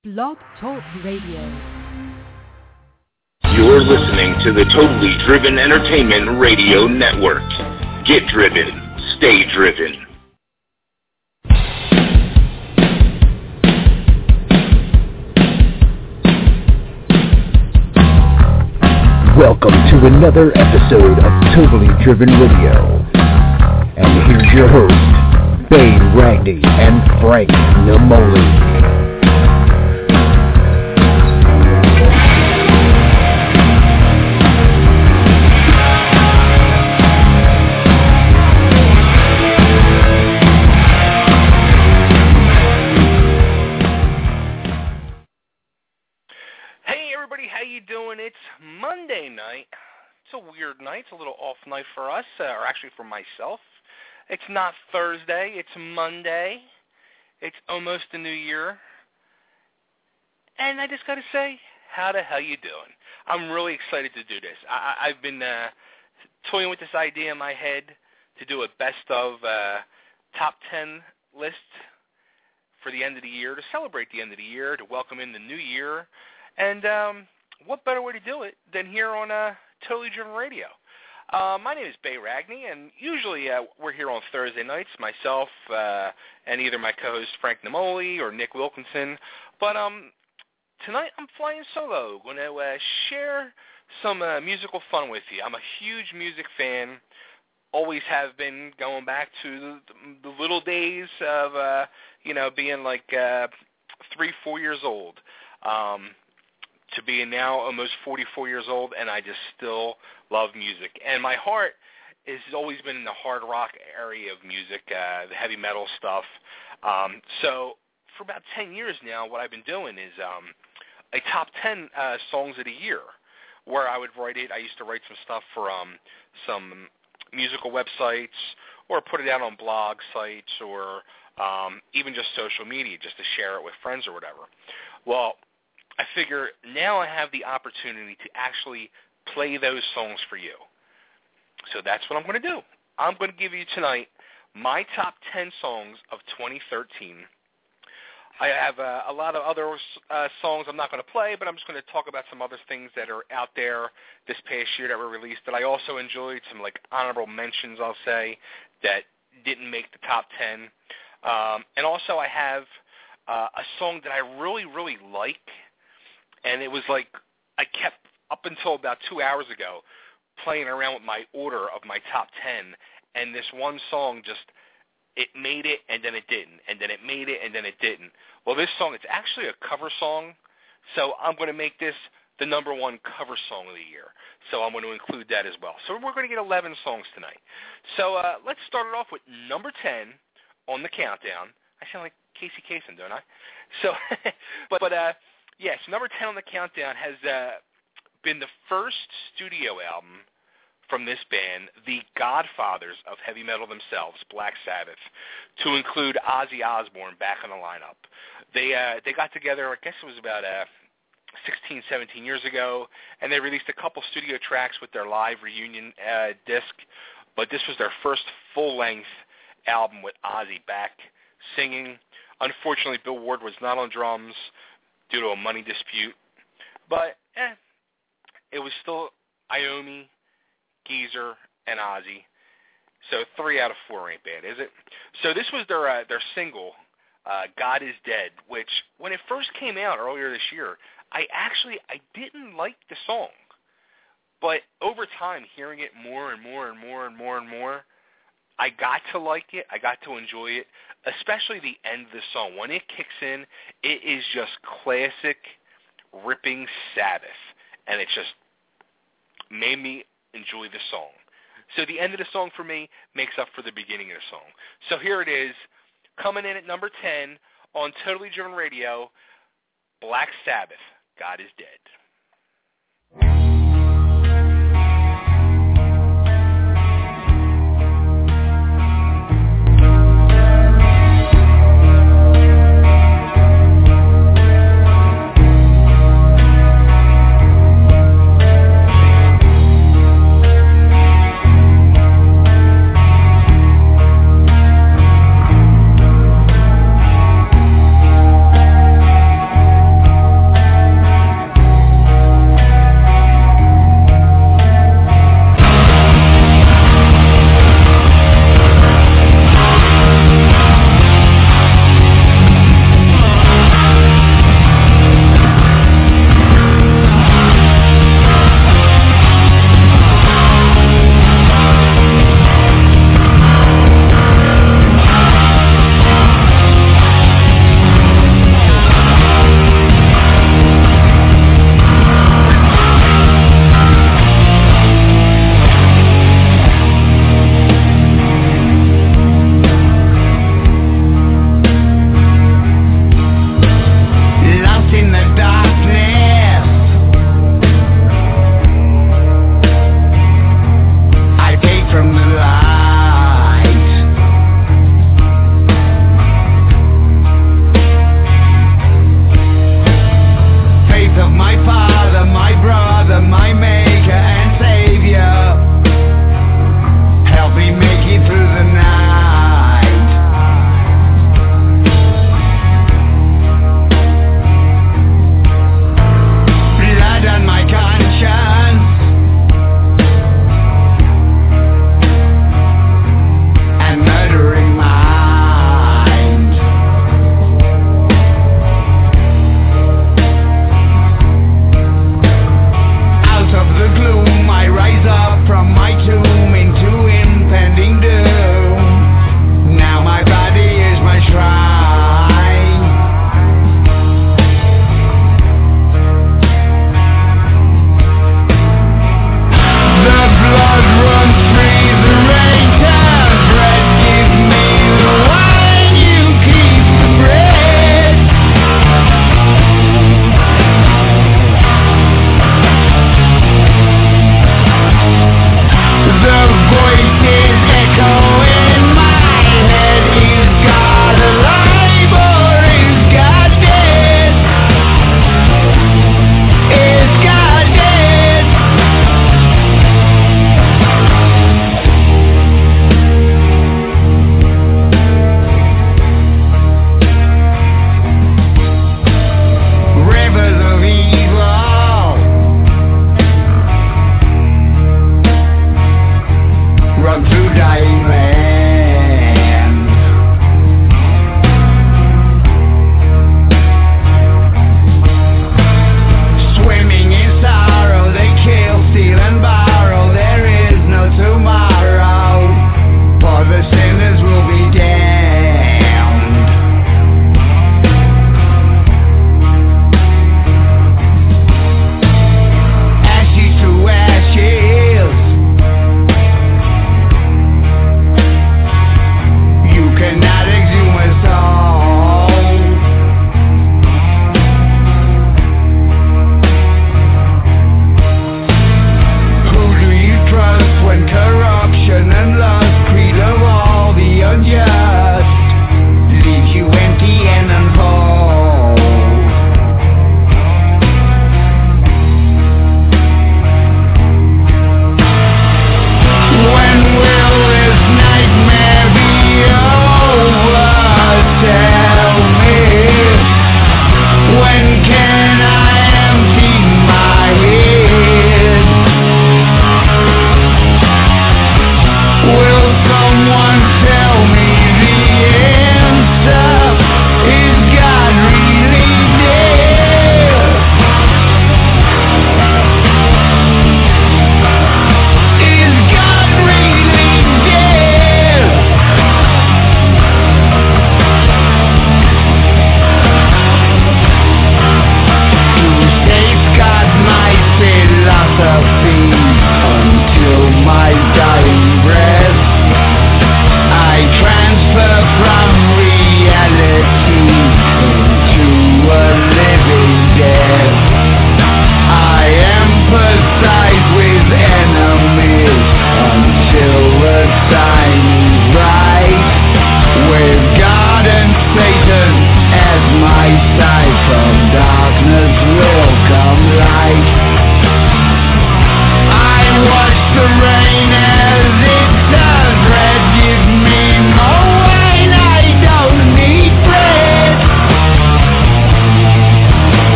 Blog Talk Radio. You're listening to the Totally Driven Entertainment Radio Network. Get driven. Stay driven. Welcome to another episode of Totally Driven Radio. And here's your hosts, Bay Ragney and Frank Namoli. It's Monday night. It's a weird night. It's a little off night for us, or actually for myself. It's not Thursday. It's Monday. It's almost the new year. And I just got to say, how the hell you doing? I'm really excited to do this. I've been toying with this idea in my head to do a best of top 10 list for the end of the year, to celebrate the end of the year, to welcome in the new year. And what better way to do it than here on Totally Driven Radio? My name is Bay Ragney, and usually we're here on Thursday nights, myself and either my co-host Frank Namoli or Nick Wilkinson. But tonight I'm flying solo. Going to share some musical fun with you. I'm a huge music fan. Always have been, going back to the little days of being like 3-4 years old. To being now almost 44 years old, and I just still love music. And my heart has always been in the hard rock area of music, the heavy metal stuff. So for about 10 years now, what I've been doing is a top 10 songs of the year, where I would write it. I used to write some stuff for some musical websites, or put it out on blog sites, or even just social media, just to share it with friends or whatever. Well, I figure now I have the opportunity to actually play those songs for you. So that's what I'm going to do. I'm going to give you tonight my top 10 songs of 2013. I have a lot of other songs I'm not going to play, but I'm just going to talk about some other things that are out there this past year that were released that I also enjoyed, some like honorable mentions, I'll say, that didn't make the top 10. And also I have a song that I really, really like. And it was like I kept, up until about 2 hours ago, playing around with my order of my top 10. And this one song just, it made it and then it didn't. And then it made it and then it didn't. Well, this song, it's actually a cover song. So I'm going to make this the number one cover song of the year. So I'm going to include that as well. So we're going to get 11 songs tonight. So let's start it off with number 10 on the countdown. I sound like Casey Kasem, don't I? So, yes, number 10 on the countdown has been the first studio album from this band, the godfathers of heavy metal themselves, Black Sabbath, to include Ozzy Osbourne back on the lineup. They got together, I guess it was about 16, 17 years ago, and they released a couple studio tracks with their live reunion disc, but this was their first full-length album with Ozzy back singing. Unfortunately, Bill Ward was not on drums due to a money dispute. But, it was still Iommi, Geezer, and Ozzy. So 3 out of 4 ain't bad, is it? So this was their single, God is Dead, which when it first came out earlier this year, I didn't like the song. But over time, hearing it more and more and more and more and more, I got to like it. I got to enjoy it, especially the end of the song. When it kicks in, it is just classic ripping Sabbath, and it just made me enjoy the song. So the end of the song for me makes up for the beginning of the song. So here it is, coming in at number 10 on Totally Driven Radio, Black Sabbath, God is Dead.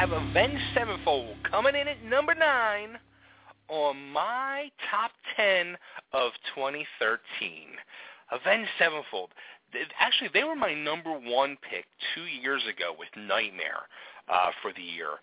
have Avenged Sevenfold coming in at number 9 on my top 10 of 2013. Avenged Sevenfold. Actually, they were my number 1 pick 2 years ago with Nightmare for the year.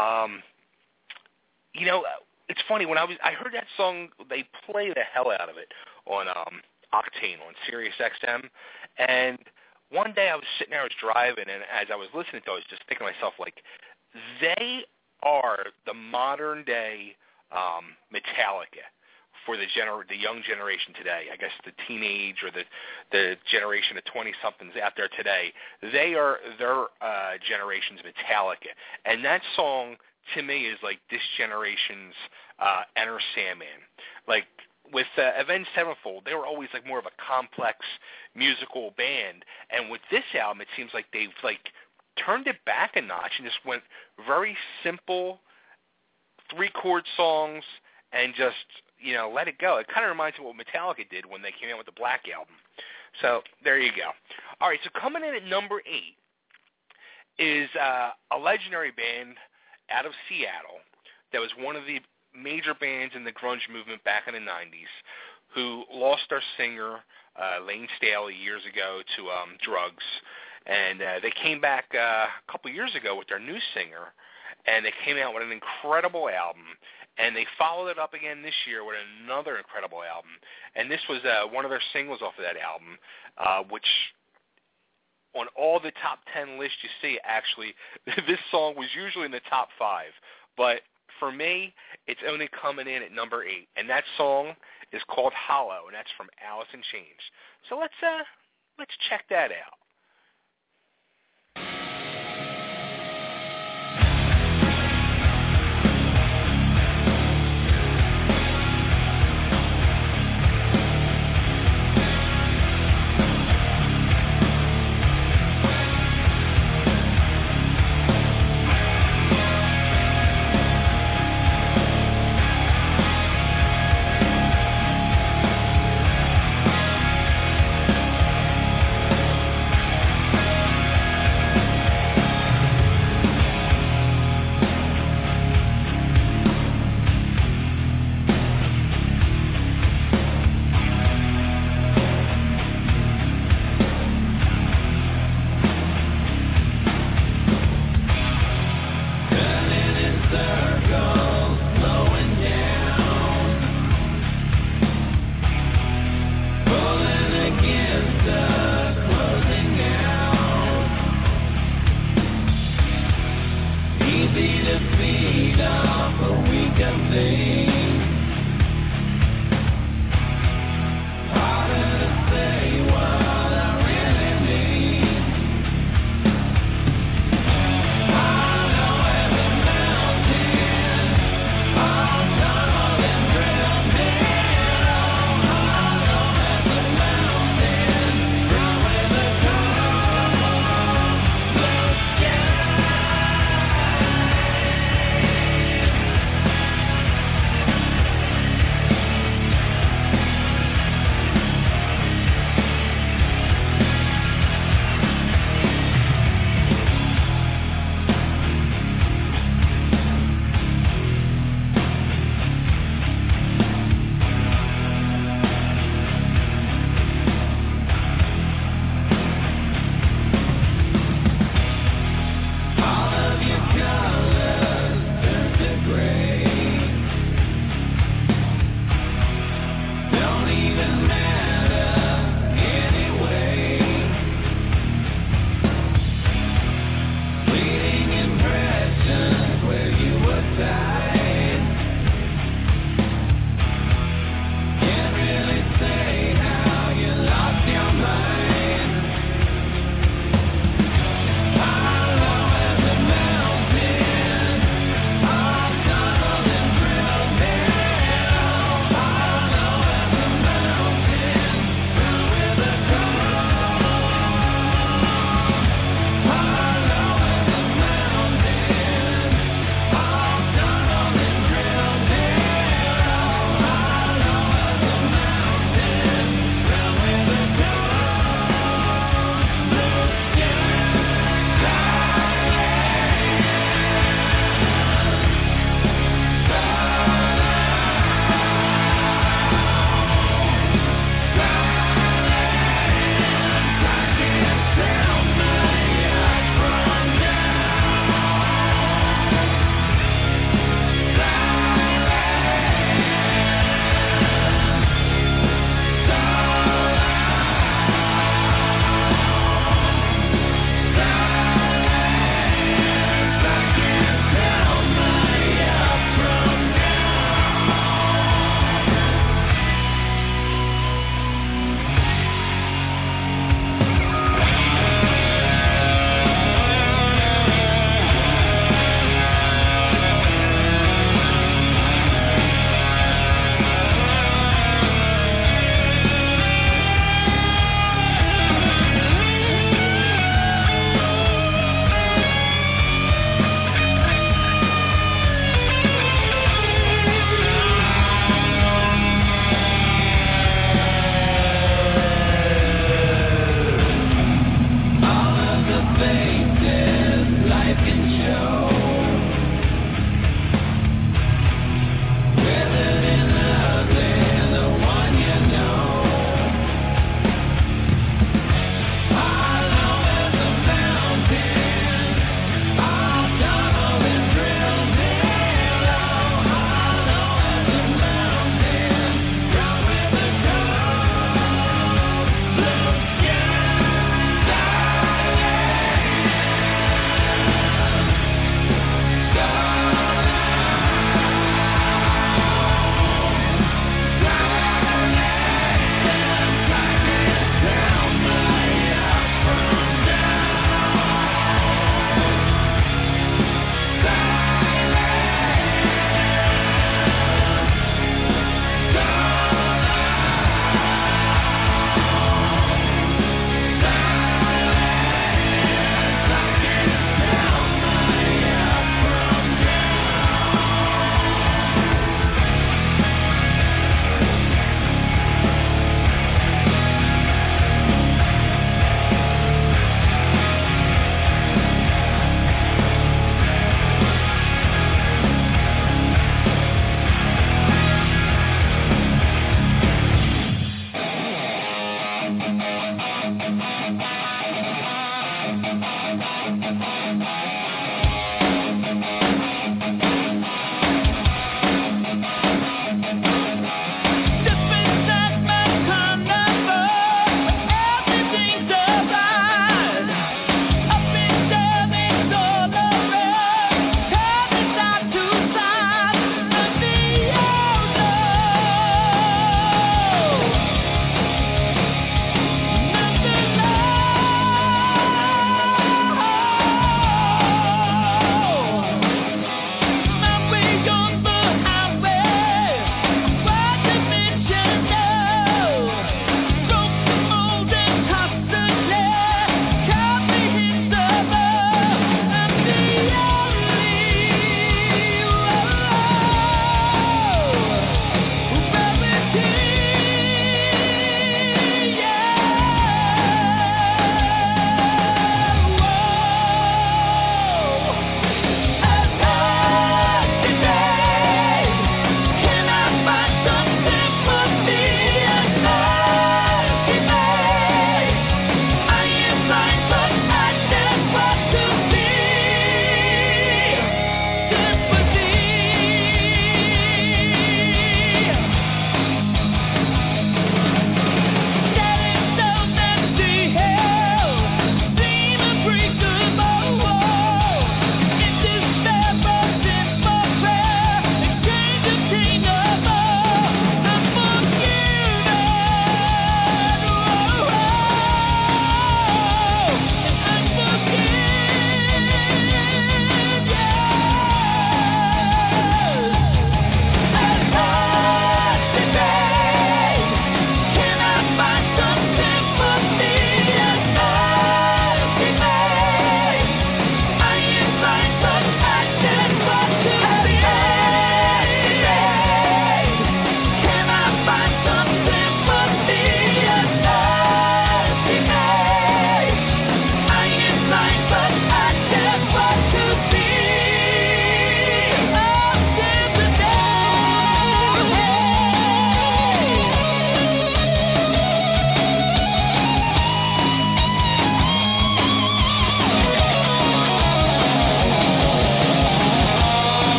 It's funny, when I heard that song, they play the hell out of it on Octane on Sirius XM, and one day I was sitting there, I was driving, and as I was listening to it, I was just thinking to myself, like, they are the modern day Metallica for the young generation today. I guess the teenage or the generation of 20-somethings out there today. They are their generation's Metallica, and that song to me is like this generation's Enter Sandman. Like with Avenged Sevenfold, they were always like more of a complex musical band, and with this album, it seems like they've like turned it back a notch and just went very simple 3-chord songs and just let it go. It kind of reminds me of what Metallica did when they came out with the Black Album. So there you go. All right, so coming in at number 8 is a legendary band out of Seattle that was one of the major bands in the grunge movement back in the 90s, who lost their singer, Lane Staley, years ago to drugs. And they came back a couple years ago with their new singer, and they came out with an incredible album. And they followed it up again this year with another incredible album. And this was one of their singles off of that album, which on all the top 10 lists you see, actually, this song was usually in the top 5. But for me, it's only coming in at number 8. And that song is called Hollow, and that's from Alice in Chains. So let's check that out.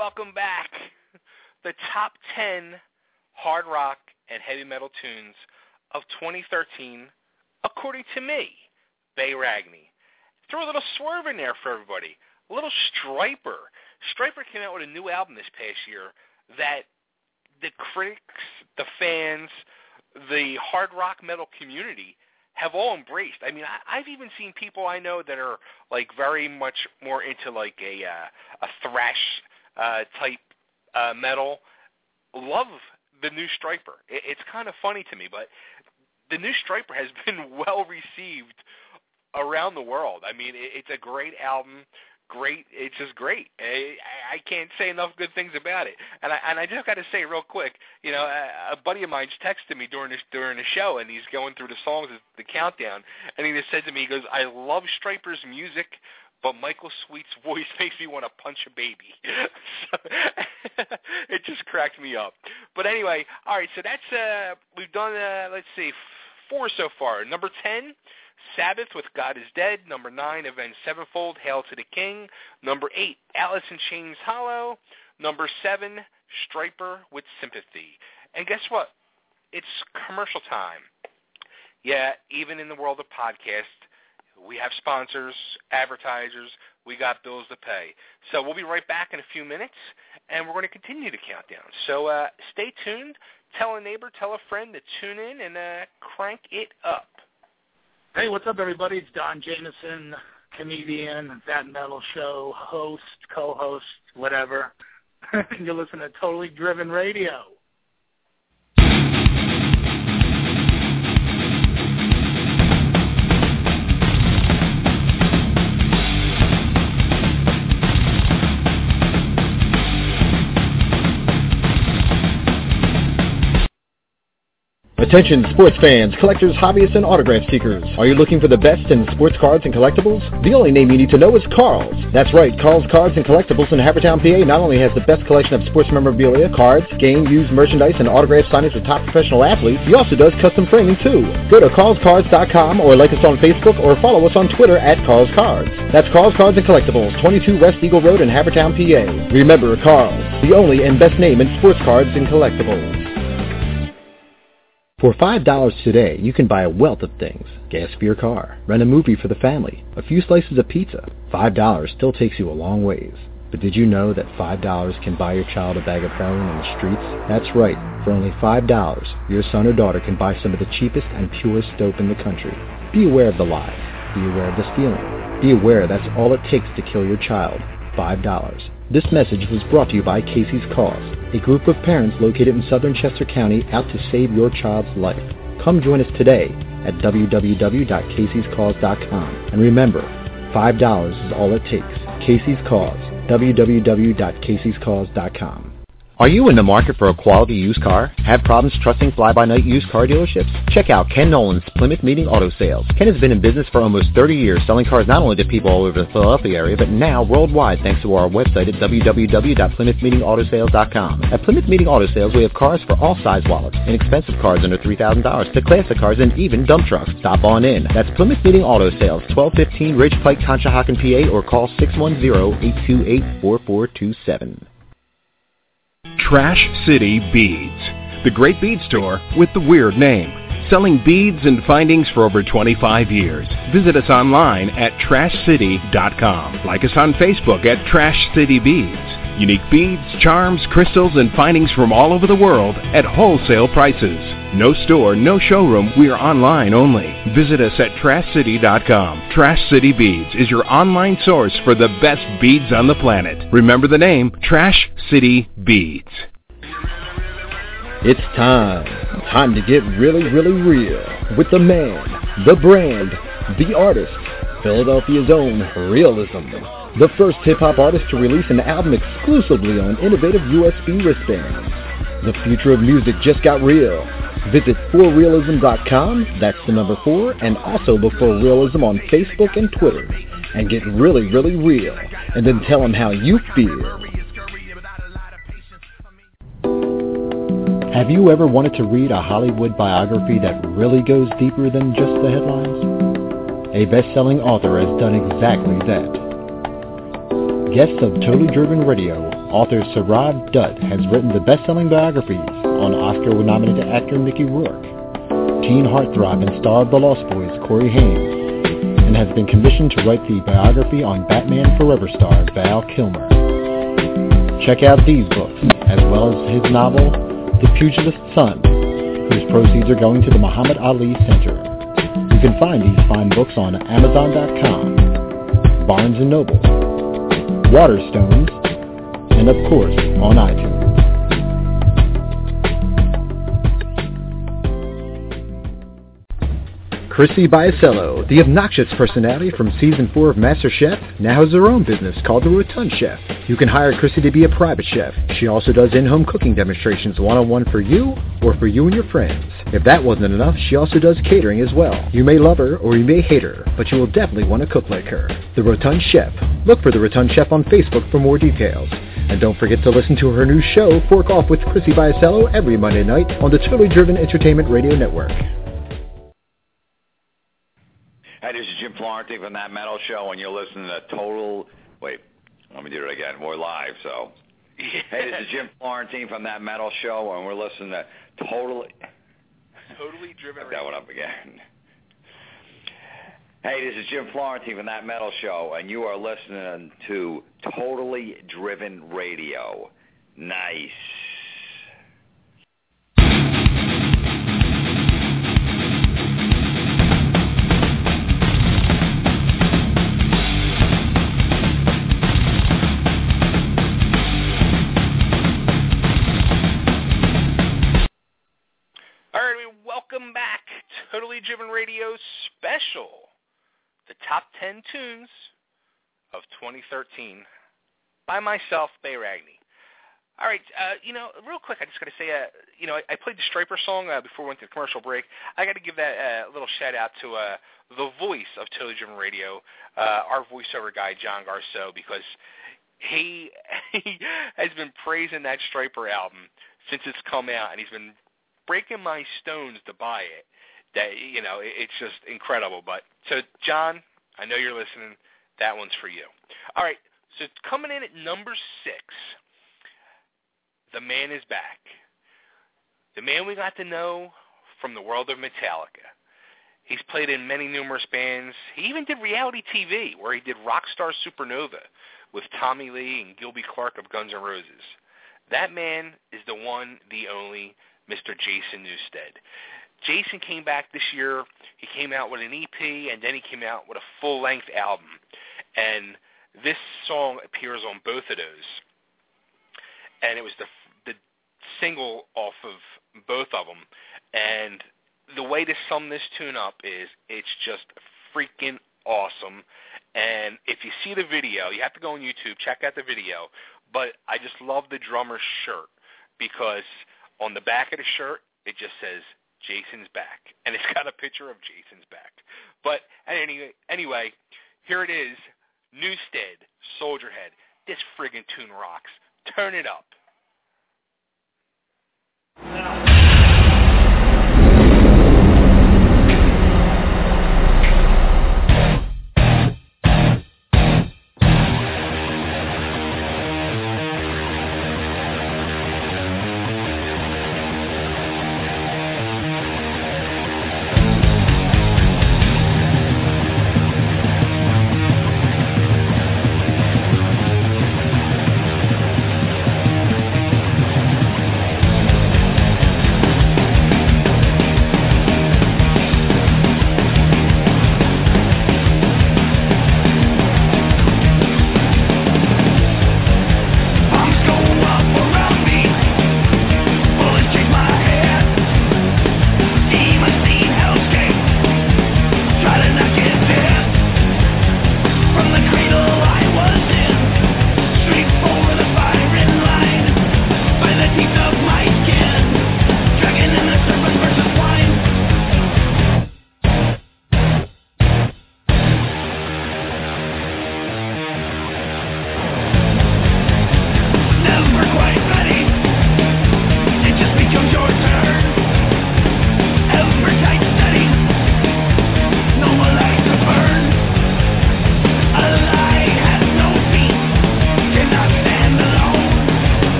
welcome back. The top 10 hard rock and heavy metal tunes of 2013, according to me, Bay Ragney. Throw a little swerve in there for everybody. A little Stryper. Stryper came out with a new album this past year that the critics, the fans, the hard rock metal community have all embraced. I mean, I've even seen people I know that are like very much more into like a thrash type metal love the new Stryper. It's kind of funny to me, but the new Stryper has been well received around the world. I mean, it's a great album. Great, it's just great. I can't say enough good things about it. And I just got to say real quick, you know, a buddy of mine just texted me during the show, and he's going through the songs, the countdown, and he just said to me, he goes, "I love Stryper's music, but Michael Sweet's voice makes me want to punch a baby." So, it just cracked me up. But anyway, all right, so that's we've done let's see, 4 so far. Number 10. Sabbath with God is Dead. Number 9, Avenged Sevenfold, Hail to the King. Number 8, Alice in Chains Hollow. Number 7, Stryper with Sympathy. And guess what? It's commercial time. Yeah, even in the world of podcasts, we have sponsors, advertisers, we got bills to pay. So we'll be right back in a few minutes, and we're going to continue the countdown. So stay tuned. Tell a neighbor, tell a friend to tune in and crank it up. Hey, what's up, everybody? It's Don Jameson, comedian, That Metal Show, host, co-host, whatever. You're listening to Totally Driven Radio. Attention sports fans, collectors, hobbyists, and autograph seekers. Are you looking for the best in sports cards and collectibles? The only name you need to know is Carl's. That's right, Carl's Cards and Collectibles in Havertown, PA not only has the best collection of sports memorabilia, cards, game, used merchandise, and autograph signings with top professional athletes, he also does custom framing too. Go to carlscards.com or like us on Facebook or follow us on Twitter at Carl's Cards. That's Carl's Cards and Collectibles, 22 West Eagle Road in Havertown, PA. Remember, Carl's, the only and best name in sports cards and collectibles. For $5 today, you can buy a wealth of things. Gas for your car, rent a movie for the family, a few slices of pizza. $5 still takes you a long ways. But did you know that $5 can buy your child a bag of heroin in the streets? That's right. For only $5, your son or daughter can buy some of the cheapest and purest dope in the country. Be aware of the lies. Be aware of the stealing. Be aware that's all it takes to kill your child. $5. This message was brought to you by Casey's Cause, a group of parents located in southern Chester County out to save your child's life. Come join us today at www.caseyscause.com. And remember, $5 is all it takes. Casey's Cause, www.caseyscause.com. Are you in the market for a quality used car? Have problems trusting fly-by-night used car dealerships? Check out Ken Nolan's Plymouth Meeting Auto Sales. Ken has been in business for almost 30 years, selling cars not only to people all over the Philadelphia area, but now worldwide thanks to our website at www.plymouthmeetingautoSales.com. At Plymouth Meeting Auto Sales, we have cars for all size wallets, inexpensive cars under $3,000 to classic cars and even dump trucks. Stop on in. That's Plymouth Meeting Auto Sales, 1215 Ridge Pike, Conshohocken, PA, or call 610-828-4427. Trash City Beads, the great bead store with the weird name. Selling beads and findings for over 25 years. Visit us online at trashcity.com. Like us on Facebook at Trash City Beads. Unique beads, charms, crystals, and findings from all over the world at wholesale prices. No store, no showroom. We are online only. Visit us at trashcity.com. Trash City Beads is your online source for the best beads on the planet. Remember the name, Trash City Beads. It's time. Time to get really, really real with the man, the brand, the artist, Philadelphia's own Realism. The first hip-hop artist to release an album exclusively on innovative USB wristbands. The future of music just got real. Visit forrealism.com, that's the number 4, and also look for Realism on Facebook and Twitter. And get really, really real. And then tell them how you feel. Have you ever wanted to read a Hollywood biography that really goes deeper than just the headlines? A best-selling author has done exactly that. Guests of Totally Driven Radio Author Saurabh Dutt has written the best-selling biographies on Oscar-nominated actor Mickey Rourke, teen heartthrob and star of The Lost Boys Corey Haim, and has been commissioned to write the biography on Batman Forever star Val Kilmer. Check out these books, as well as his novel, The Pugilist's Son, whose proceeds are going to the Muhammad Ali Center. You can find these fine books on Amazon.com, Barnes & Noble, Waterstones, and of course, on iTunes. Chrissy Biasello, the obnoxious personality from Season 4 of MasterChef, now has her own business called The Rotund Chef. You can hire Chrissy to be a private chef. She also does in-home cooking demonstrations one-on-one for you or for you and your friends. If that wasn't enough, she also does catering as well. You may love her or you may hate her, but you will definitely want to cook like her. The Rotund Chef. Look for The Rotund Chef on Facebook for more details. And don't forget to listen to her new show, Fork Off with Chrissy Biasello, every Monday night on the Totally Driven Entertainment Radio Network. Hey, this is Jim Florentine from That Metal Show, and you're listening to Total... Wait, let me do it again. We're live, so... Hey, this is Jim Florentine from That Metal Show, and we're listening to Totally Driven Radio. That one up again. Hey, this is Jim Florentine from That Metal Show, and you are listening to Totally Driven Radio. Nice. Welcome back, Totally Driven Radio special, the top 10 tunes of 2013 by myself, Bay Ragney. All right, real quick, I just got to say, I played the Stryper song before we went to the commercial break. I got to give that little shout out to the voice of Totally Driven Radio, our voiceover guy, John Garceau, because he has been praising that Stryper album since it's come out, and he's been breaking my stones to buy it. That it's just incredible. But so, John, I know you're listening. That one's for you. All right. So coming in at number 6, the man is back. The man we got to know from the world of Metallica. He's played in many numerous bands. He even did reality TV, where he did Rockstar Supernova with Tommy Lee and Gilby Clarke of Guns N' Roses. That man is the one, the only, Mr. Jason Newsted. Jason came back this year. He came out with an EP, and then he came out with a full-length album. And this song appears on both of those. And it was the single off of both of them. And the way to sum this tune up is it's just freaking awesome. And if you see the video, you have to go on YouTube, check out the video. But I just love the drummer's shirt, because on the back of the shirt, it just says, Jason's back. And it's got a picture of Jason's back. But anyway, here it is, Newsted, Soldierhead. This friggin' tune rocks. Turn it up.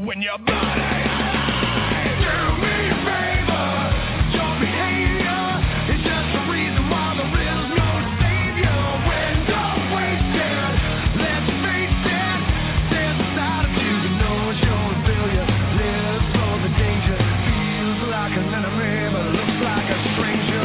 when your body alive. Do me a favor, your behavior is just the reason why there is no savior. When you're wasted, let's face it, there's a side of you that knows you're a failure. Lives for the danger, feels like an enemy, but looks like a stranger.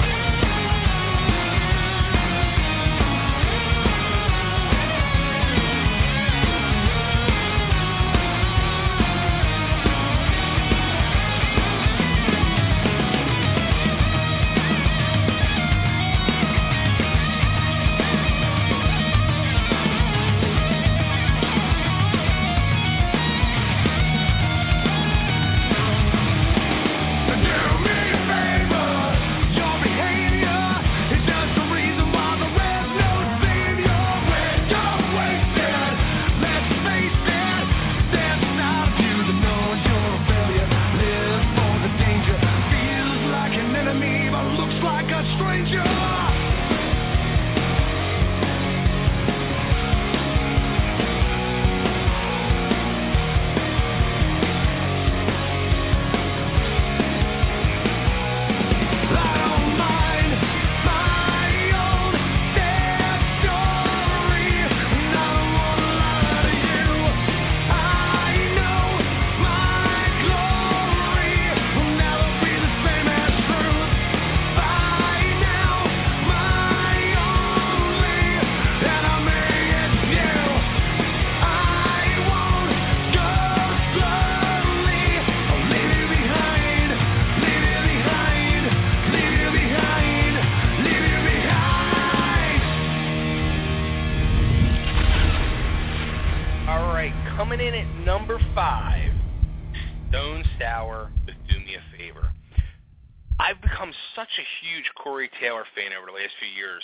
Coming in at number 5, Stone Sour with Do Me a Favor. I've become such a huge Corey Taylor fan over the last few years.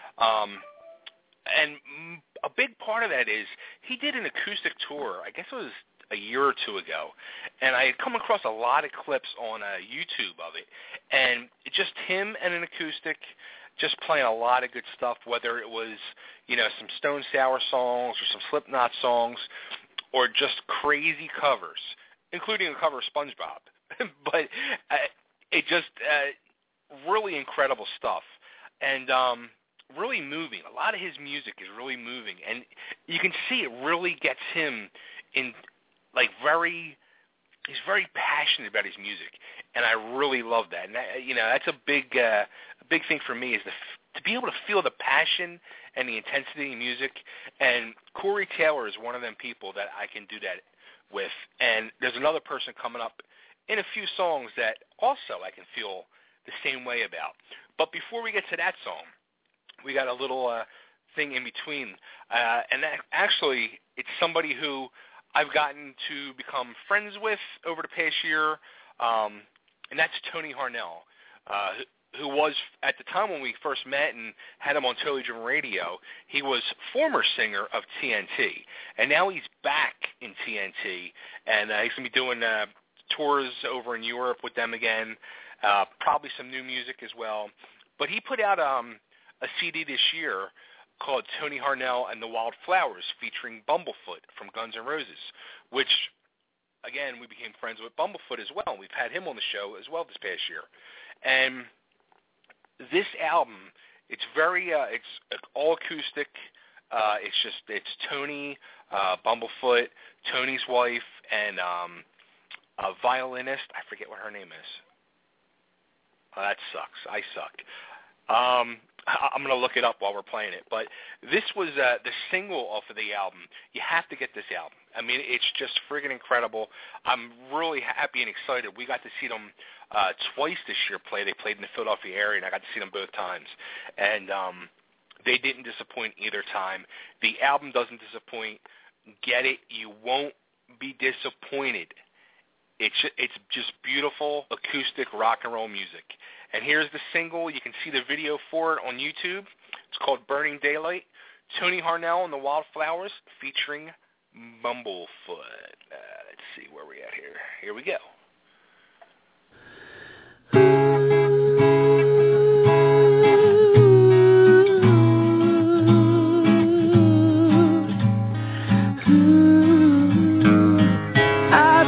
And a big part of that is he did an acoustic tour, I guess it was a year or two ago, and I had come across a lot of clips on YouTube of it, and just him and an acoustic just playing a lot of good stuff, whether it was, some Stone Sour songs or some Slipknot songs, or just crazy covers, including a cover of SpongeBob. But it just really incredible stuff, and really moving. A lot of his music is really moving, and you can see it really gets him in, he's very passionate about his music, and I really love that. And that's a big thing for me, is to be able to feel the passion and the intensity in music. And Corey Taylor is one of them people that I can do that with. And there's another person coming up in a few songs that also I can feel the same way about. But before we get to that song, we got a little thing in between. And actually, it's somebody who I've gotten to become friends with over the past year, and that's Tony Harnell, who was, at the time when we first met and had him on Totally Driven Radio, he was former singer of TNT, and now he's back in TNT, and he's going to be doing tours over in Europe with them again, probably some new music as well. But he put out a CD this year called Tony Harnell and the Wildflowers, featuring Bumblefoot from Guns N' Roses, which, again, we became friends with Bumblefoot as well. We've had him on the show as well this past year. And this album, it's very, it's all acoustic. It's Tony, Bumblefoot, Tony's wife, and a violinist. I forget what her name is. That sucks. I suck. I'm going to look it up while we're playing it. But this was the single off of the album. You have to get this album. I mean, it's just friggin' incredible. I'm really happy and excited. We got to see them twice this year play. They played in the Philadelphia area, and I got to see them both times. And they didn't disappoint either time. The album doesn't disappoint. Get it. You won't be disappointed. It's just beautiful acoustic rock and roll music. And here's the single. You can see the video for it on YouTube. It's called Burning Daylight. Tony Harnell and the Wildflowers featuring Bumblefoot. Let's see where we're at here. Here we go. I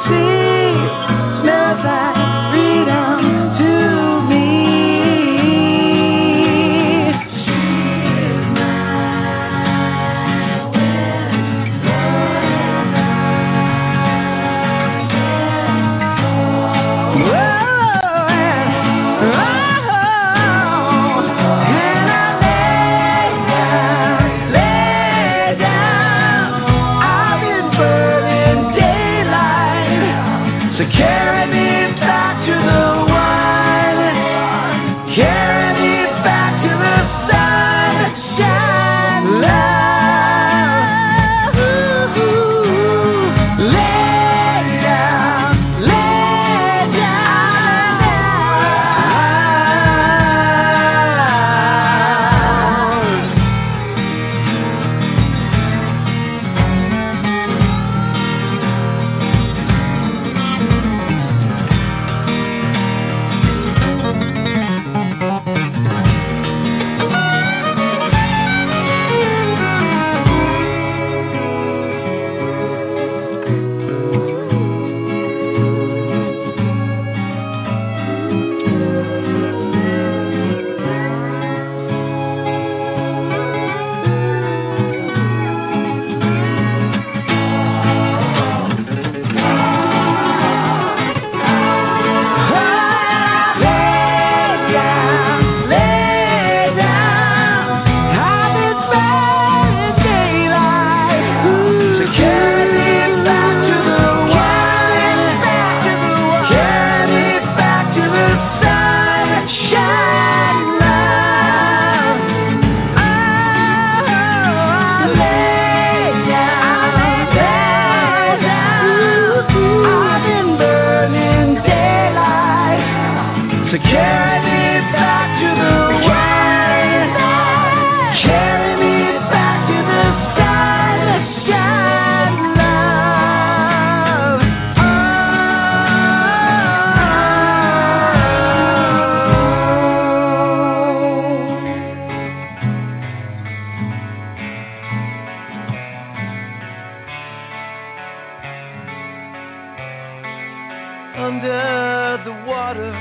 under the water.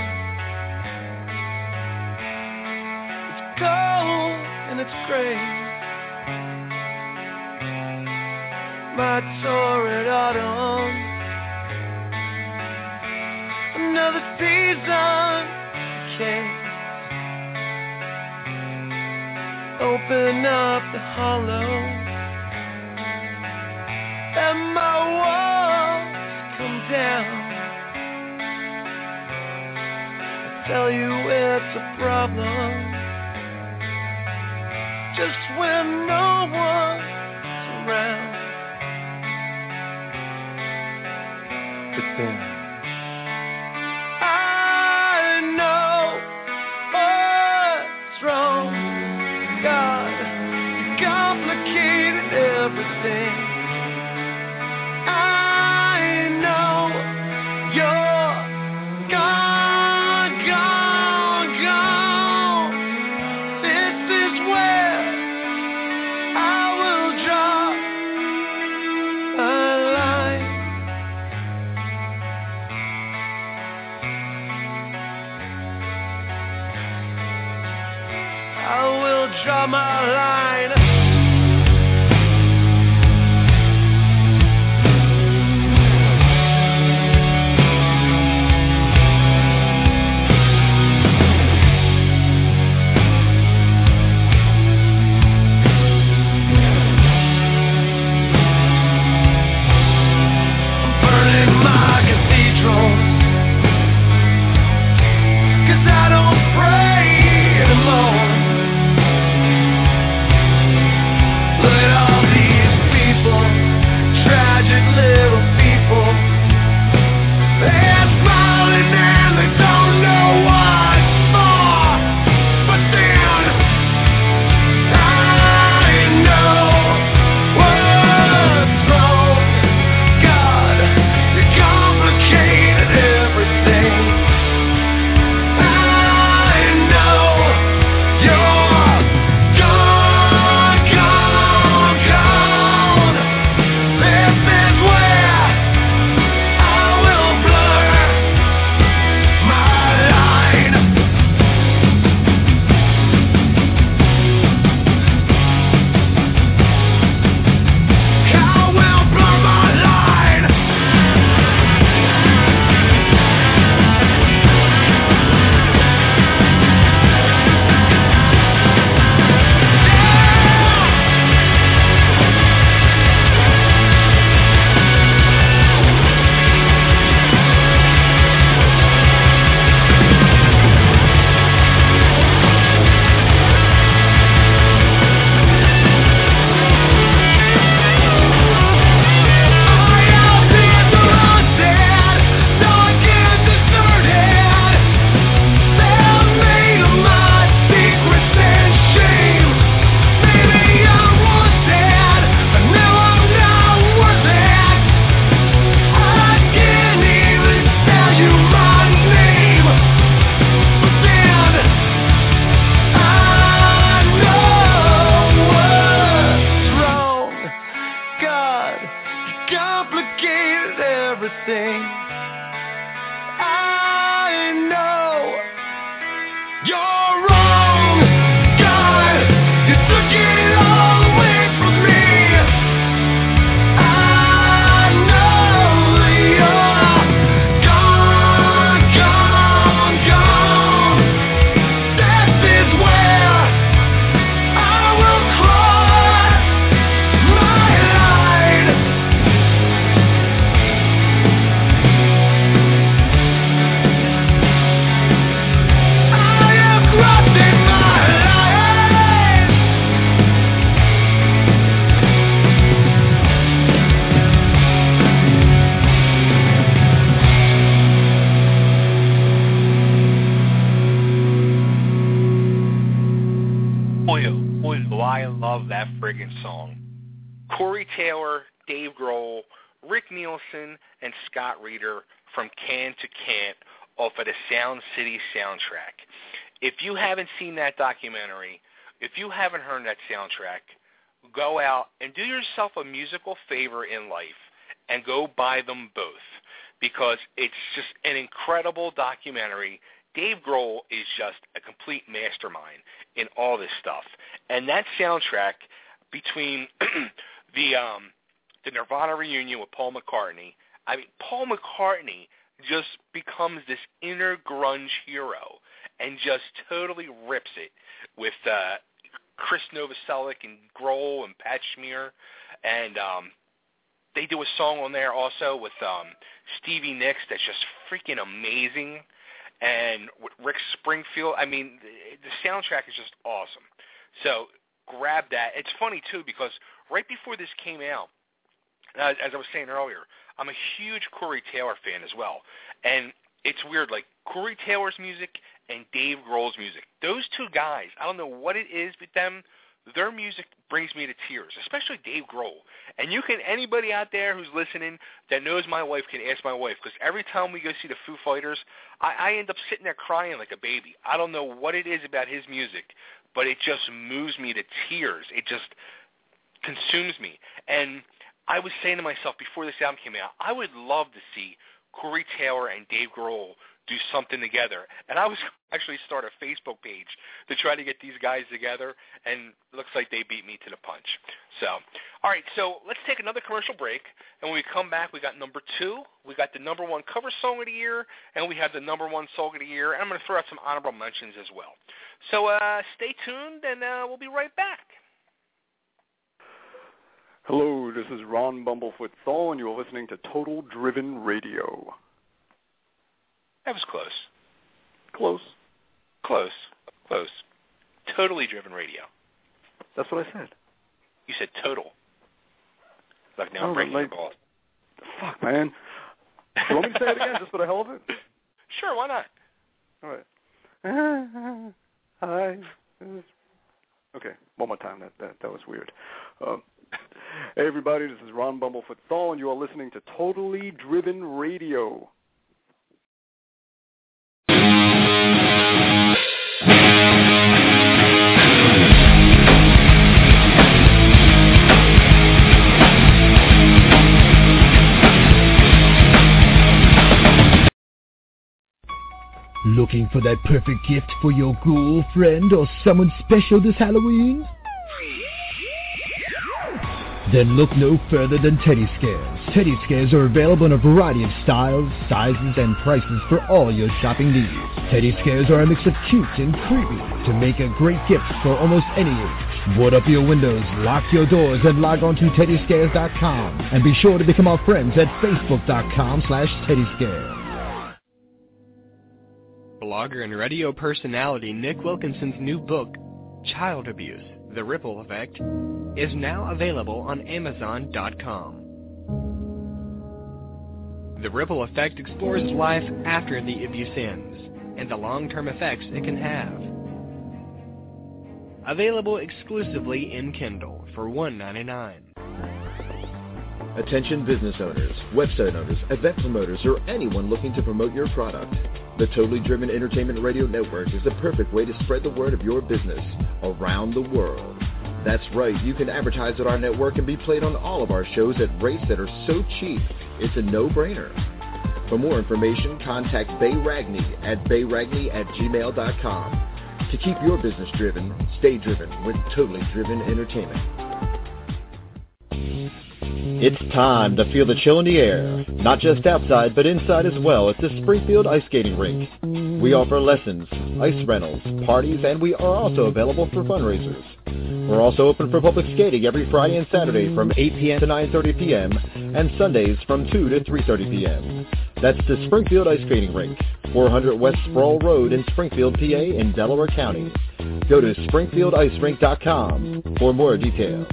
It's cold and it's gray. My torrid autumn. Another season came. Open up the hollow. And my walls come down. Tell you it's a problem just when no one's around. But then I know what's wrong. God, you complicated everything. I know you're gone. Draw my line. I'm burning my cathedral, 'cause I don't pray anymore. Look at all these people, tragic little people. They're smiling and they don't know what for. But then I know what's wrong. God, you complicate thing. I know you're wrong, God, you took it all away from me. I know you're gone, gone, gone. This is where I will cross my line. I am crossing my line. Boy, do I love that friggin' song. Corey Taylor, Dave Grohl, Rick Nielsen, and Scott Reeder from Can to Can't off of the Sound City soundtrack. If you haven't seen that documentary, if you haven't heard that soundtrack, go out and do yourself a musical favor in life and go buy them both, because it's just an incredible documentary. Dave Grohl is just a complete mastermind in all this stuff. And that soundtrack between the Nirvana reunion with Paul McCartney, I mean, Paul McCartney just becomes this inner grunge hero and just totally rips it with Chris Novoselic and Grohl and Pat Smear. And they do a song on there also with Stevie Nicks that's just freaking amazing. And with Rick Springfield, I mean, the soundtrack is just awesome. So grab that. It's funny, too, because right before this came out, as I was saying earlier, I'm a huge Corey Taylor fan as well. And it's weird, like Corey Taylor's music and Dave Grohl's music. Those two guys, I don't know what it is with them, their music brings me to tears, especially Dave Grohl. And anybody out there who's listening that knows my wife can ask my wife, because every time we go see the Foo Fighters, I end up sitting there crying like a baby. I don't know what it is about his music, but it just moves me to tears. It just consumes me. And I was saying to myself before this album came out, I would love to see Corey Taylor and Dave Grohl do something together. And I was actually start a Facebook page to try to get these guys together, and it looks like they beat me to the punch. So, all right, so let's take another commercial break, and when we come back, we got number 2, we got the number 1 cover song of the year, and we have the number 1 song of the year, and I'm going to throw out some honorable mentions as well. So stay tuned, and we'll be right back. Hello, this is Ron Bumblefoot Thal, and you are listening to Total Driven Radio. That was close. Close. Totally Driven Radio. That's what I said. You said total. Like now I'm breaking your balls. Fuck, man. You want me to say it again just for the hell of it? Sure, why not? All right. Hi. Okay, one more time. That was weird. Hey, everybody, this is Ron Bumblefoot Thal, and you are listening to Totally Driven Radio. Looking for that perfect gift for your girlfriend or someone special this Halloween? Then look no further than Teddy Scares. Teddy Scares are available in a variety of styles, sizes, and prices for all your shopping needs. Teddy Scares are a mix of cute and creepy to make a great gift for almost any age. Board up your windows, lock your doors, and log on to TeddyScares.com. And be sure to become our friends at Facebook.com/TeddyScares. Blogger and radio personality Nick Wilkinson's new book, Child Abuse: The Ripple Effect, is now available on Amazon.com. The Ripple Effect explores life after the abuse ends and the long-term effects it can have. Available exclusively in Kindle for $1.99. Attention business owners, website owners, event promoters, or anyone looking to promote your product. The Totally Driven Entertainment Radio Network is the perfect way to spread the word of your business around the world. That's right, you can advertise at our network and be played on all of our shows at rates that are so cheap, it's a no-brainer. For more information, contact Bay Ragney at bayragney@gmail.com. To keep your business driven, stay driven with Totally Driven Entertainment. It's time to feel the chill in the air, not just outside, but inside as well at the Springfield Ice Skating Rink. We offer lessons, ice rentals, parties, and we are also available for fundraisers. We're also open for public skating every Friday and Saturday from 8 p.m. to 9:30 p.m. and Sundays from 2 to 3:30 p.m. That's the Springfield Ice Skating Rink, 400 West Sproul Road in Springfield, PA in Delaware County. Go to springfieldicerink.com for more details.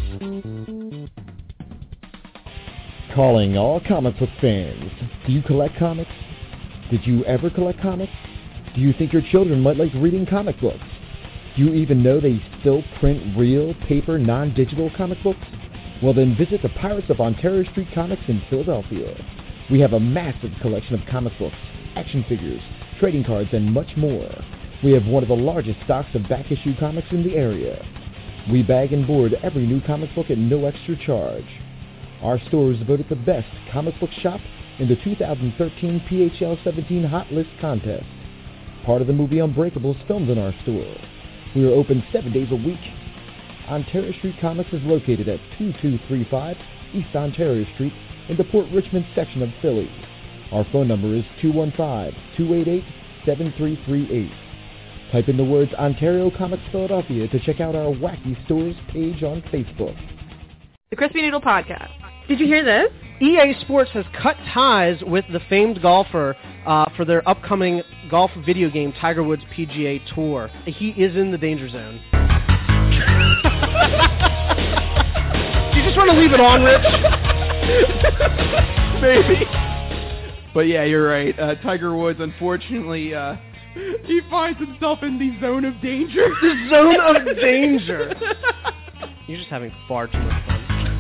Calling all comic book fans. Do you collect comics? Did you ever collect comics? Do you think your children might like reading comic books? Do you even know they still print real, paper, non-digital comic books? Well, then visit the Pirates of Ontario Street Comics in Philadelphia. We have a massive collection of comic books, action figures, trading cards, and much more. We have one of the largest stocks of back-issue comics in the area. We bag and board every new comic book at no extra charge. Our store is voted the best comic book shop in the 2013 PHL 17 Hot List contest. Part of the movie Unbreakable is filmed in our store. We are open 7 days a week. Ontario Street Comics is located at 2235 East Ontario Street in the Port Richmond section of Philly. Our phone number is 215-288-7338. Type in the words Ontario Comics Philadelphia to check out our Wacky Stores page on Facebook. The Crispy Noodle Podcast. Did you hear this? EA Sports has cut ties with the famed golfer for their upcoming golf video game, Tiger Woods PGA Tour. He is in the danger zone. Do you just want to leave it on, Rich? Maybe. But yeah, you're right. Tiger Woods, unfortunately, he finds himself in the zone of danger. The zone of danger. You're just having far too much fun.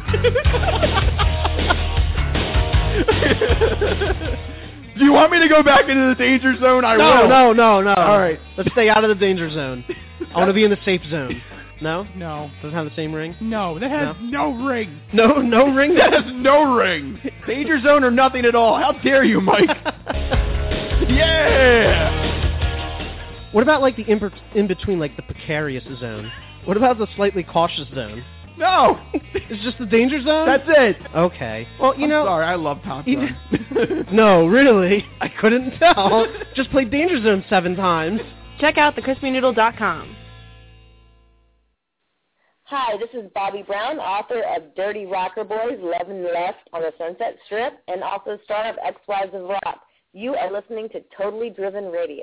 Do you want me to go back into the danger zone? I will. No. All right. Let's stay out of the danger zone. I want to be in the safe zone. No? No. Doesn't have the same ring? No, that has no ring. No ring? That has no ring. Danger zone or nothing at all. How dare you, Mike? Yeah! What about like the in between, like the precarious zone? What about the slightly cautious zone? No! It's just the danger zone? That's it. Okay. Well, I'm sorry, I love Top Gun. No, really? I couldn't tell. Just played Danger Zone 7 times. Check out thecrispynoodle.com. Hi, this is Bobby Brown, author of Dirty Rocker Boys, Love and Lust on the Sunset Strip, and also star of Ex-Wives of Rock. You are listening to Totally Driven Radio.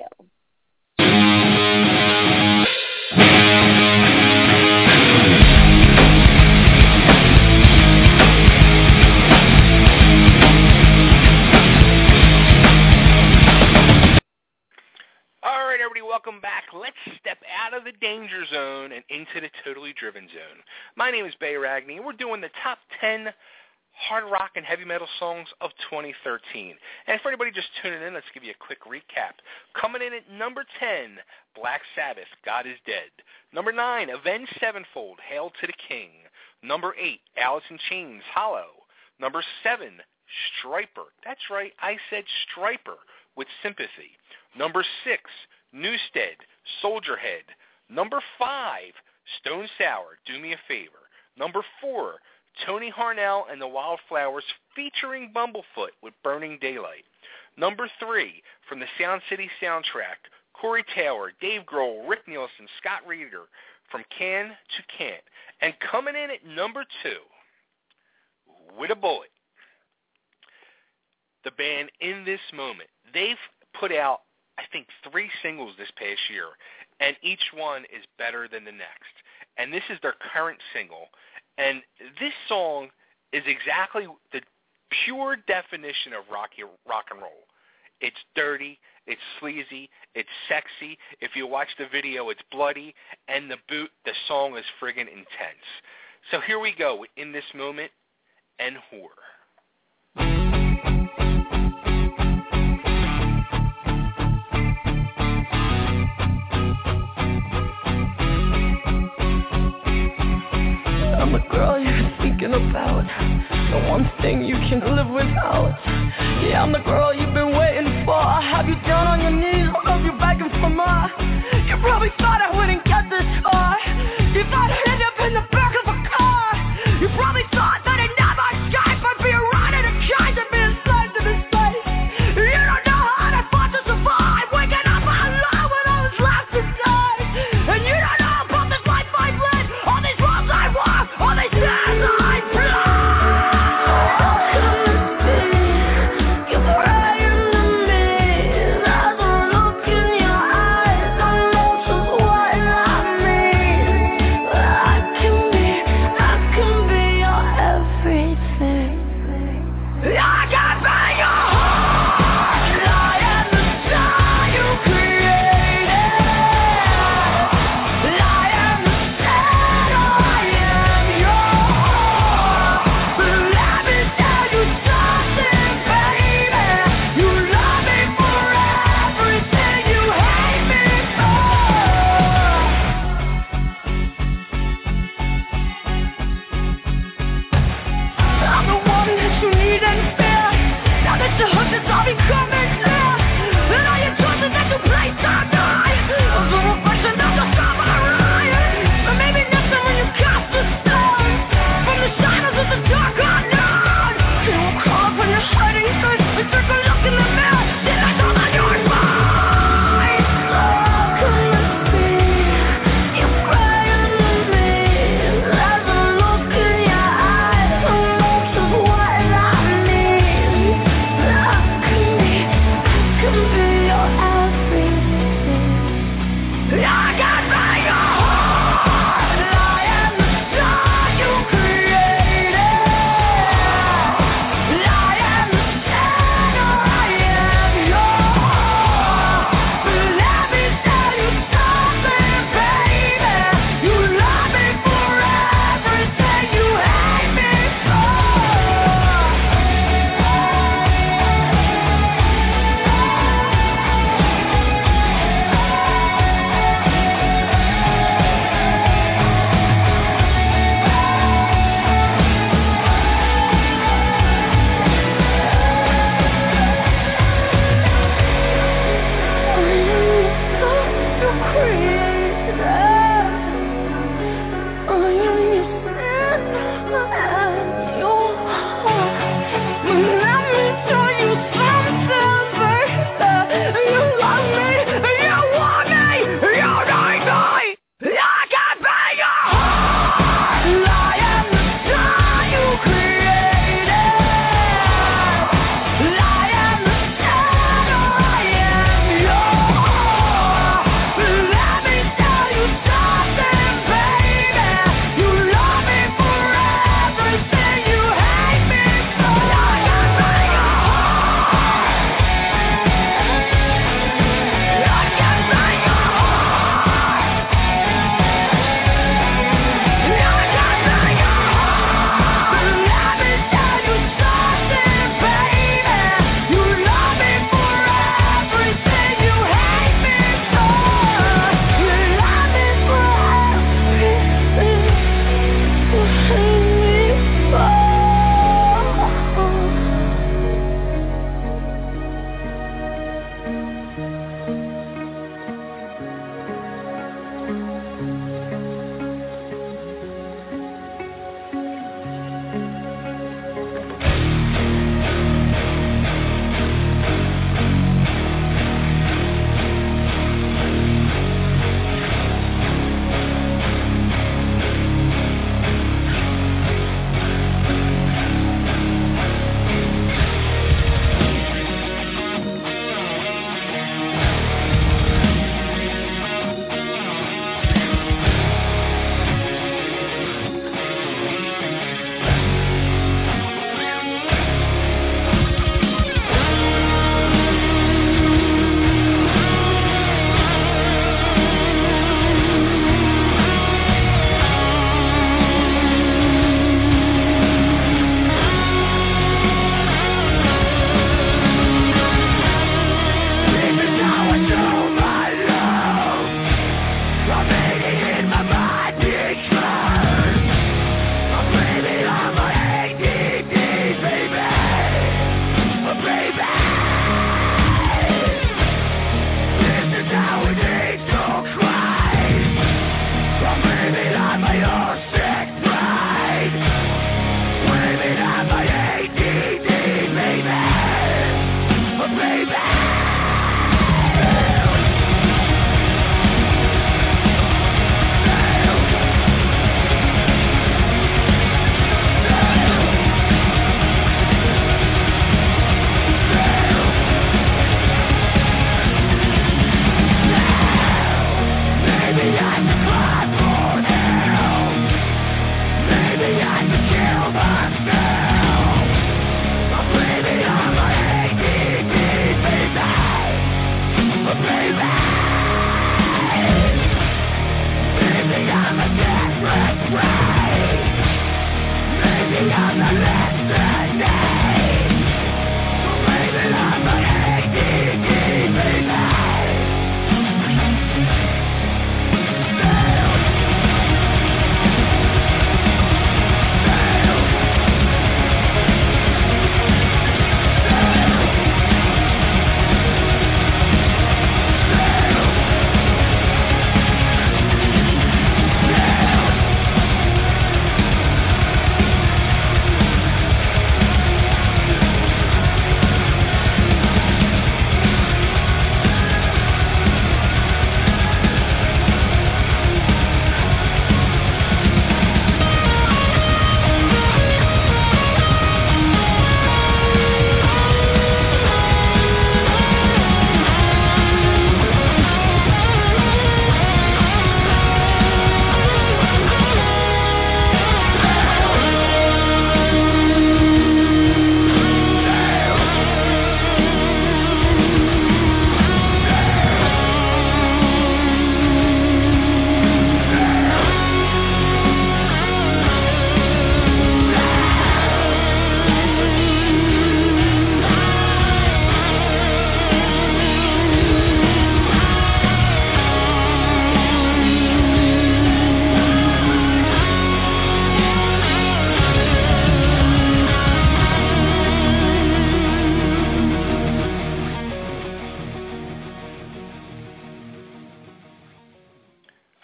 All right, everybody, welcome back. Let's step out of the danger zone and into the totally driven zone. My name is Bay Ragney, and we're doing the top 10 hard rock and heavy metal songs of 2013. And for anybody just tuning in, let's give you a quick recap. Coming in at number 10, Black Sabbath, God is Dead. Number 9, Avenged Sevenfold, Hail to the King. Number 8, Alice in Chains, Hollow. Number 7, Stryper. That's right, I said Stryper with Sympathy. Number 6, Newstead, Soldier Head. Number 5, Stone Sour, Do Me a Favor. Number 4, Tony Harnell and the Wildflowers featuring Bumblefoot with Burning Daylight. Number 3, from the Sound City soundtrack, Corey Taylor, Dave Grohl, Rick Nielsen, Scott Reeder, From Can to Can't. And coming in at number 2, With a Bullet, the band In This Moment. They've put out, I think, 3 singles this past year, and each one is better than the next. And this is their current single. And this song is exactly the pure definition of rock and roll. It's dirty, it's sleazy, it's sexy. If you watch the video, it's bloody, and the song is friggin' intense. So here we go, In This Moment, and Whore. I'm the girl you're thinking about, the one thing you can live without. Yeah, I'm the girl you've been waiting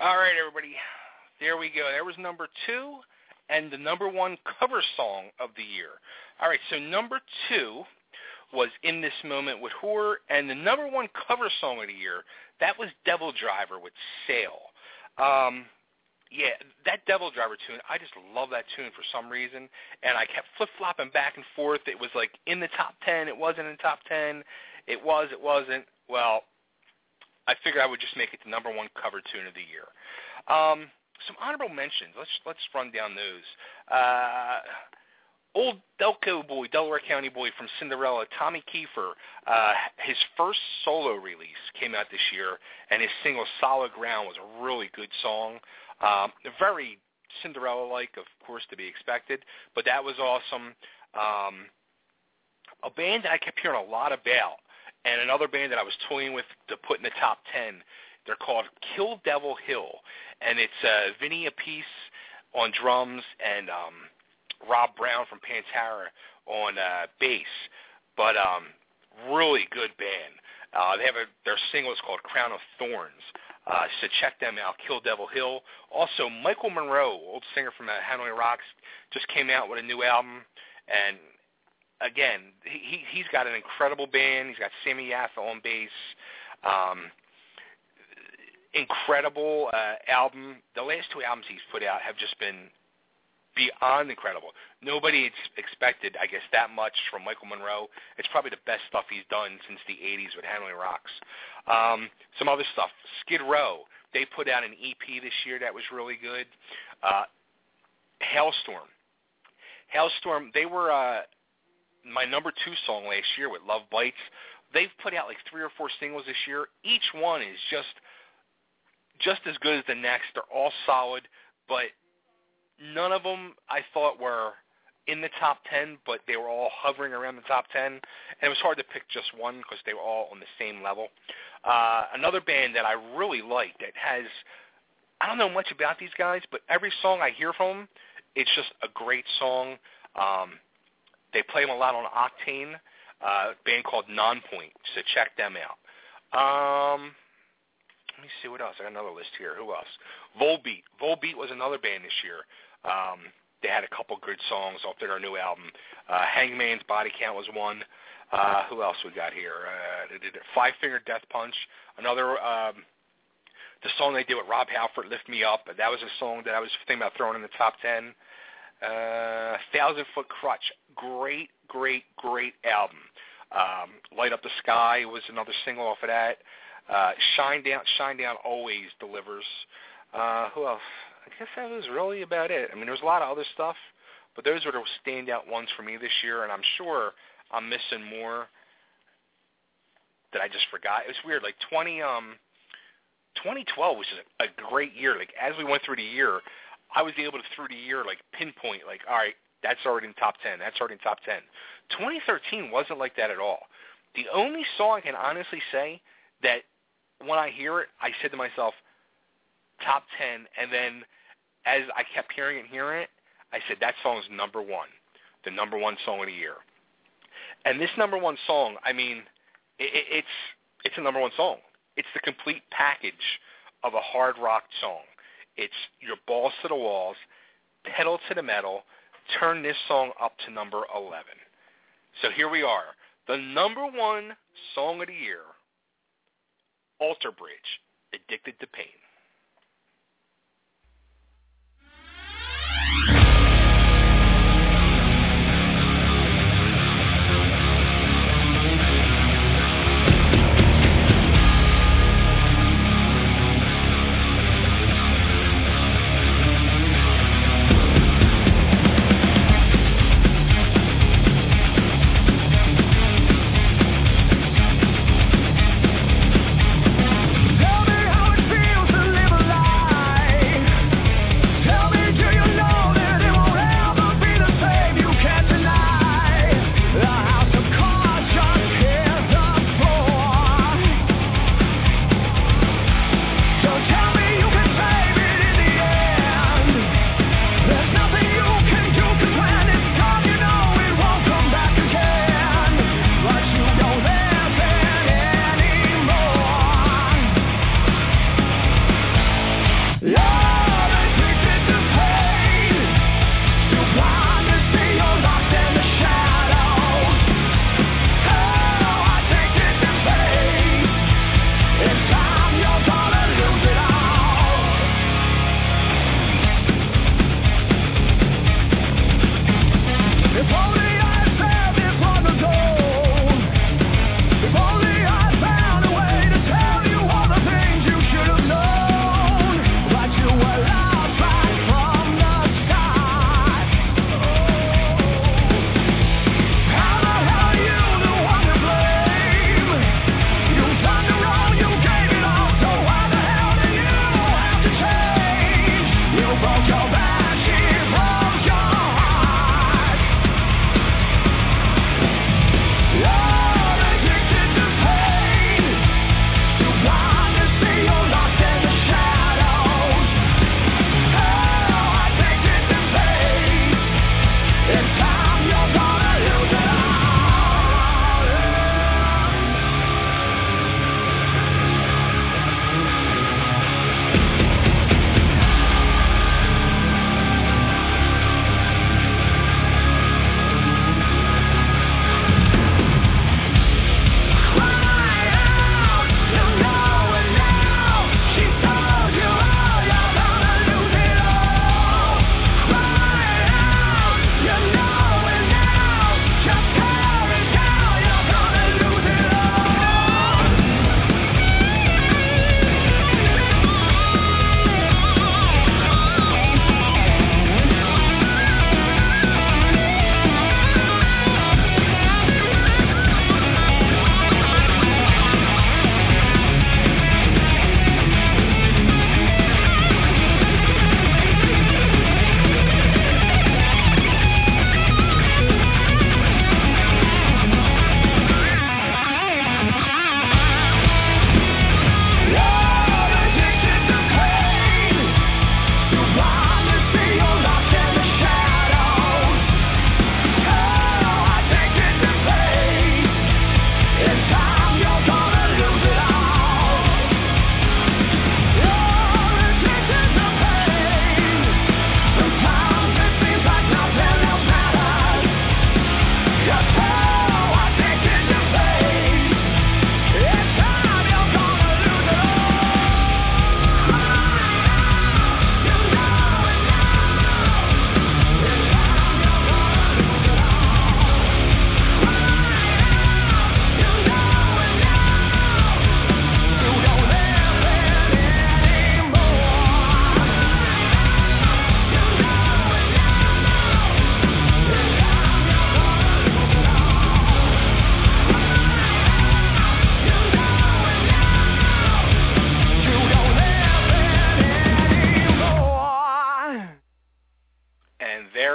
All right, everybody. There we go. There was number 2 and the number 1 cover song of the year. All right, so number 2 was In This Moment with Whore, and the number 1 cover song of the year, that was Devil Driver with Sail. Yeah, that Devil Driver tune, I just love that tune for some reason, and I kept flip-flopping back and forth. It was like in the top 10, it wasn't in the top 10, it wasn't. Well, I figured I would just make it the number 1 cover tune of the year. Some honorable mentions. Let's run down those. Old Delco boy, Delaware County boy from Cinderella, Tommy Kiefer, his first solo release came out this year, and his single Solid Ground was a really good song. Very Cinderella-like, of course, to be expected, but that was awesome. A band that I kept hearing a lot about, and another band that I was toying with to put in the top 10, they're called Kill Devil Hill, and it's Vinny Appice on drums and Rob Brown from Pantera on bass, but really good band. They have their single is called Crown of Thorns, so check them out, Kill Devil Hill. Also, Michael Monroe, old singer from Hanoi Rocks, just came out with a new album, and again, he's got an incredible band. He's got Sammy Yaffa on bass. Incredible album. The last 2 albums he's put out have just been beyond incredible. Nobody expected, I guess, that much from Michael Monroe. It's probably the best stuff he's done since the 80s with Hanoi Rocks. Some other stuff. Skid Row. They put out an EP this year that was really good. Hailstorm. They were my number 2 song last year with Love Bites. They've put out like 3 or 4 singles this year. Each one is just as good as the next. They're all solid, but none of them I thought were in the top 10, but they were all hovering around the top 10, and it was hard to pick just one because they were all on the same level. Another band that I really like that has, I don't know much about these guys, but every song I hear from them, it's just a great song. They play them a lot on Octane, a band called Nonpoint, so check them out. Let me see what else. I got another list here. Who else? Volbeat. Volbeat was another band this year. They had a couple good songs off their new album. Hangman's Body Count was one. Who else we got here? Five Finger Death Punch. Another, the song they did with Rob Halford, Lift Me Up. That was a song that I was thinking about throwing in the top 10. 1,000 Foot Crutch. Great album. Light Up the Sky was another single off of that. Shine Down always delivers. Who else? I guess that was really about it. I mean, there was a lot of other stuff, but those were the standout ones for me this year, and I'm sure I'm missing more that I just forgot. It was weird. Like 2012 was just a great year. Like as we went through the year, I was able to through the year like pinpoint like, all right, that's already in top 10. That's already in top 10. 2013 wasn't like that at all. The only song I can honestly say that when I hear it, I said to myself, top 10, and then as I kept hearing it, I said, that song's number 1, the number 1 song of the year. And this number 1 song, I mean, it's a number 1 song. It's the complete package of a hard rock song. It's your balls to the walls, pedal to the metal, turn this song up to number 11. So here we are, the number 1 song of the year, Alter Bridge, Addicted to Pain. Tell me how it feels to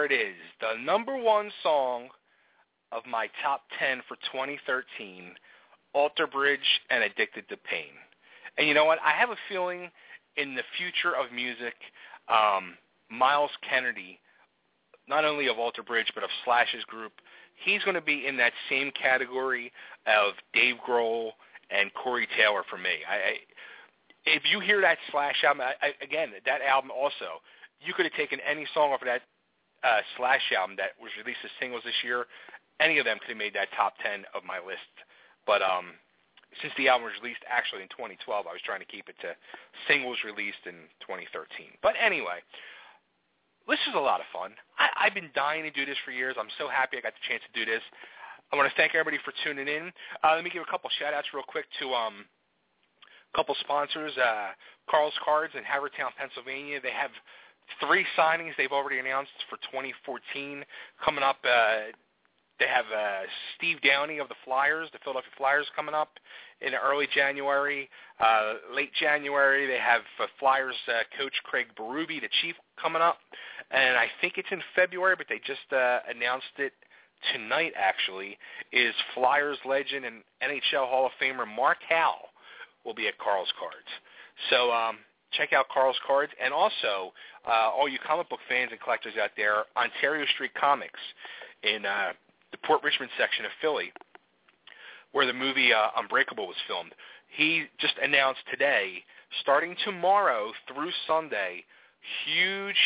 it is, the number one song of my top 10 for 2013, Alter Bridge and Addicted to Pain. And you know what? I have a feeling in the future of music, Miles Kennedy, not only of Alter Bridge but of Slash's group, he's going to be in that same category of Dave Grohl and Corey Taylor for me. If you hear that Slash album, again, that album also, you could have taken any song off of that Slash album that was released as singles this year. Any of them could have made that top 10 of my list. But since the album was released actually in 2012, I was trying to keep it to singles released in 2013. But anyway, this was a lot of fun. I've been dying to do this for years. I'm so happy I got the chance to do this. I want to thank everybody for tuning in. Let me give a couple shout-outs real quick to a couple sponsors, Carl's Cards in Havertown, Pennsylvania. They have 3 signings they've already announced for 2014 coming up. They have Steve Downey of the Flyers, the Philadelphia Flyers, coming up in early January. Late January, they have Flyers coach Craig Berube, the Chief, coming up. And I think it's in February, but they just announced it tonight, actually, is Flyers legend and NHL Hall of Famer Mark Howell will be at Carl's Cards. So check out Carl's Cards. And also, all you comic book fans and collectors out there, Ontario Street Comics in the Port Richmond section of Philly, where the movie Unbreakable was filmed. He just announced today, starting tomorrow through Sunday, huge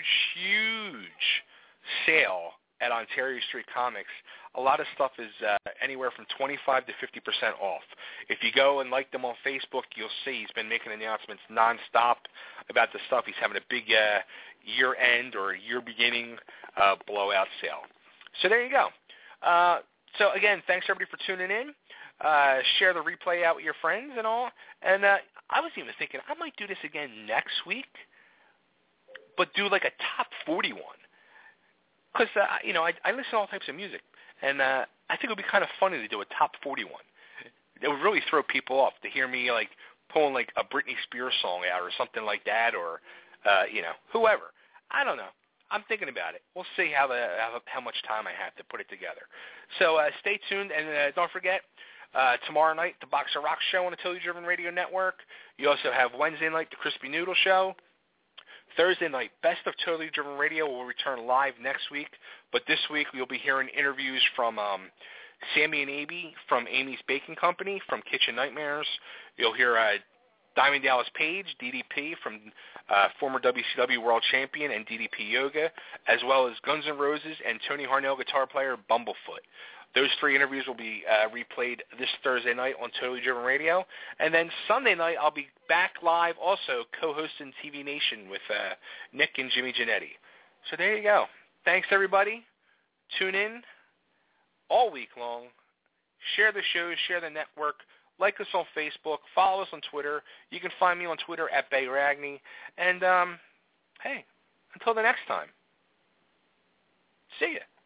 sale at Ontario Street Comics. A lot of stuff is anywhere from 25 to 50% off. If you go and like them on Facebook, you'll see he's been making announcements nonstop about the stuff. He's having a big year-end or year-beginning blowout sale. So there you go. So again, thanks everybody for tuning in. Share the replay out with your friends and all. And I was even thinking I might do this again next week, but do like a top 40 one. Because, I listen to all types of music, and I think it would be kind of funny to do a top 41. It would really throw people off to hear me, like, pulling, like, a Britney Spears song out or something like that, or, whoever. I don't know. I'm thinking about it. We'll see how much time I have to put it together. So stay tuned, and don't forget, tomorrow night, the Boxer Rock Show on the Totally Driven Radio Network. You also have Wednesday night, the Crispy Noodle Show. Thursday night, Best of Totally Driven Radio will return live next week, but this week we'll be hearing interviews from Sammy and Amy from Amy's Baking Company from Kitchen Nightmares. You'll hear Diamond Dallas Page, DDP, from former WCW World Champion and DDP Yoga, as well as Guns N' Roses and Tony Harnell guitar player Bumblefoot. Those 3 interviews will be replayed this Thursday night on Totally Driven Radio. And then Sunday night, I'll be back live also co-hosting TV Nation with Nick and Jimmy Giannetti. So there you go. Thanks, everybody. Tune in all week long. Share the show, share the network. Like us on Facebook. Follow us on Twitter. You can find me on Twitter at Bay Ragney. And, hey, until the next time, see ya.